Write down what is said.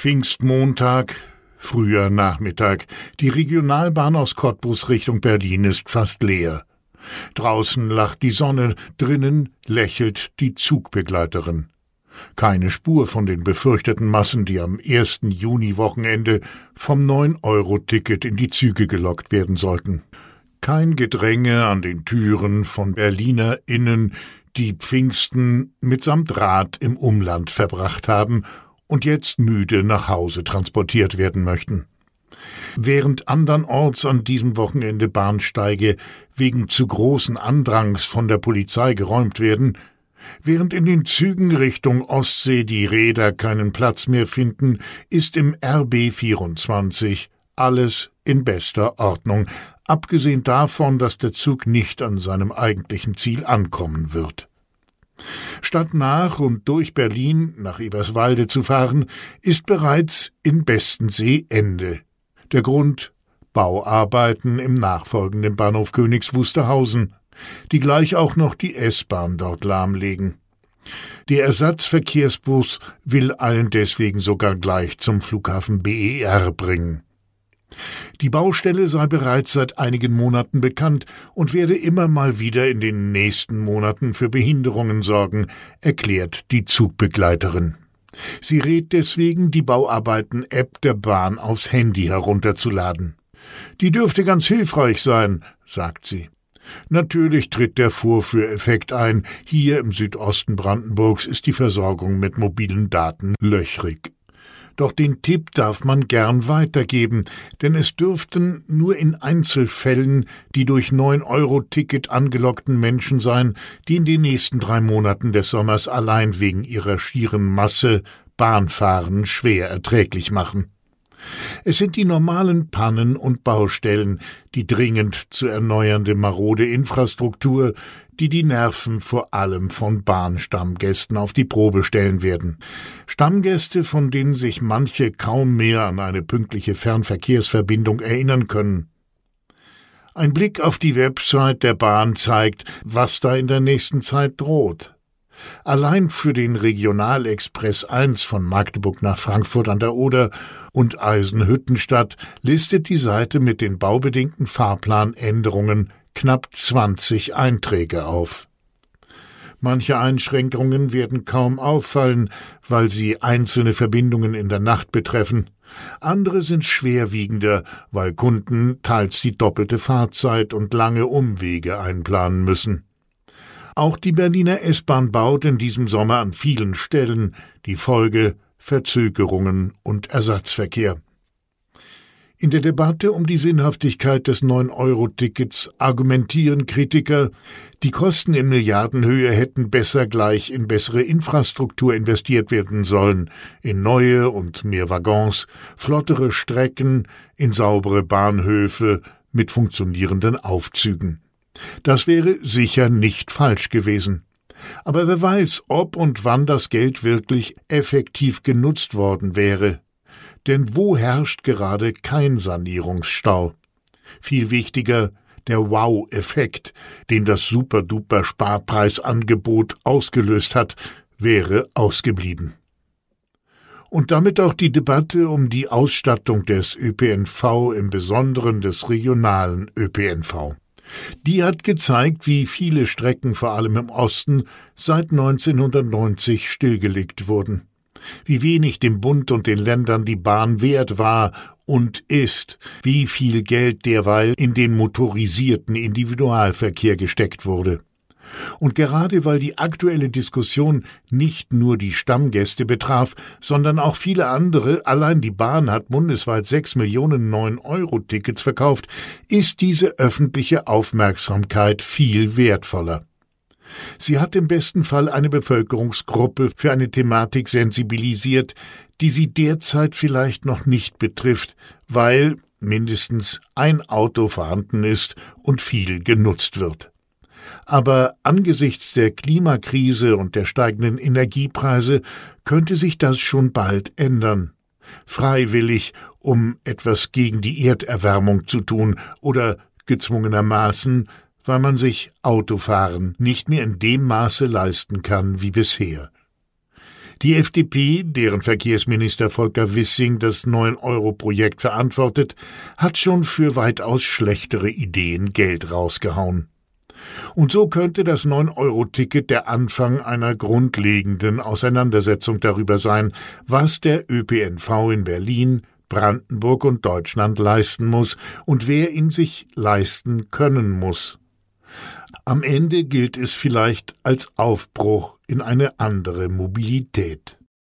Pfingstmontag, früher Nachmittag. Die Regionalbahn aus Cottbus Richtung Berlin ist fast leer. Draußen lacht die Sonne, drinnen lächelt die Zugbegleiterin. Keine Spur von den befürchteten Massen, die am 1. Juni-Wochenende vom 9-Euro-Ticket in die Züge gelockt werden sollten. Kein Gedränge an den Türen von BerlinerInnen, die Pfingsten mitsamt Rad im Umland verbracht haben und jetzt müde nach Hause transportiert werden möchten. Während andernorts an diesem Wochenende Bahnsteige wegen zu großen Andrangs von der Polizei geräumt werden, während in den Zügen Richtung Ostsee die Räder keinen Platz mehr finden, ist im RB 24 alles in bester Ordnung, abgesehen davon, dass der Zug nicht an seinem eigentlichen Ziel ankommen wird. Statt nach und durch Berlin nach Eberswalde zu fahren, ist bereits in Bestensee Ende. Der Grund: Bauarbeiten im nachfolgenden Bahnhof Königs Wusterhausen, die gleich auch noch die S-Bahn dort lahmlegen. Der Ersatzverkehrsbus will einen deswegen sogar gleich zum Flughafen BER bringen. Die Baustelle sei bereits seit einigen Monaten bekannt und werde immer mal wieder in den nächsten Monaten für Behinderungen sorgen, erklärt die Zugbegleiterin. Sie rät deswegen, die Bauarbeiten-App der Bahn aufs Handy herunterzuladen. Die dürfte ganz hilfreich sein, sagt sie. Natürlich tritt der Vorführeffekt ein. Hier im Südosten Brandenburgs ist die Versorgung mit mobilen Daten löchrig. Doch den Tipp darf man gern weitergeben, denn es dürften nur in Einzelfällen die durch 9-Euro-Ticket angelockten Menschen sein, die in den nächsten 3 Monaten des Sommers allein wegen ihrer schieren Masse Bahnfahren schwer erträglich machen. Es sind die normalen Pannen und Baustellen, die dringend zu erneuernde marode Infrastruktur, die Nerven vor allem von Bahnstammgästen auf die Probe stellen werden. Stammgäste, von denen sich manche kaum mehr an eine pünktliche Fernverkehrsverbindung erinnern können. Ein Blick auf die Website der Bahn zeigt, was da in der nächsten Zeit droht. Allein für den Regionalexpress 1 von Magdeburg nach Frankfurt an der Oder und Eisenhüttenstadt listet die Seite mit den baubedingten Fahrplanänderungen knapp 20 Einträge auf. Manche Einschränkungen werden kaum auffallen, weil sie einzelne Verbindungen in der Nacht betreffen. Andere sind schwerwiegender, weil Kunden teils die doppelte Fahrzeit und lange Umwege einplanen müssen. Auch die Berliner S-Bahn baut in diesem Sommer an vielen Stellen, die Folge: Verzögerungen und Ersatzverkehr. In der Debatte um die Sinnhaftigkeit des 9-Euro-Tickets argumentieren Kritiker, die Kosten in Milliardenhöhe hätten besser gleich in bessere Infrastruktur investiert werden sollen, in neue und mehr Waggons, flottere Strecken, in saubere Bahnhöfe mit funktionierenden Aufzügen. Das wäre sicher nicht falsch gewesen. Aber wer weiß, ob und wann das Geld wirklich effektiv genutzt worden wäre. Denn wo herrscht gerade kein Sanierungsstau? Viel wichtiger, der Wow-Effekt, den das Super-Duper-Sparpreisangebot ausgelöst hat, wäre ausgeblieben. Und damit auch die Debatte um die Ausstattung des ÖPNV, im Besonderen des regionalen ÖPNV. Die hat gezeigt, wie viele Strecken, vor allem im Osten, seit 1990 stillgelegt wurden. Wie wenig dem Bund und den Ländern die Bahn wert war und ist, wie viel Geld derweil in den motorisierten Individualverkehr gesteckt wurde. Und gerade weil die aktuelle Diskussion nicht nur die Stammgäste betraf, sondern auch viele andere, allein die Bahn hat bundesweit 6 Millionen 9-Euro-Tickets verkauft, ist diese öffentliche Aufmerksamkeit viel wertvoller. Sie hat im besten Fall eine Bevölkerungsgruppe für eine Thematik sensibilisiert, die sie derzeit vielleicht noch nicht betrifft, weil mindestens ein Auto vorhanden ist und viel genutzt wird. Aber angesichts der Klimakrise und der steigenden Energiepreise könnte sich das schon bald ändern. Freiwillig, um etwas gegen die Erderwärmung zu tun, oder gezwungenermaßen, weil man sich Autofahren nicht mehr in dem Maße leisten kann wie bisher. Die FDP, deren Verkehrsminister Volker Wissing das 9-Euro-Projekt verantwortet, hat schon für weitaus schlechtere Ideen Geld rausgehauen. Und so könnte das 9-Euro-Ticket der Anfang einer grundlegenden Auseinandersetzung darüber sein, was der ÖPNV in Berlin, Brandenburg und Deutschland leisten muss und wer ihn sich leisten können muss. Am Ende gilt es vielleicht als Aufbruch in eine andere Mobilität.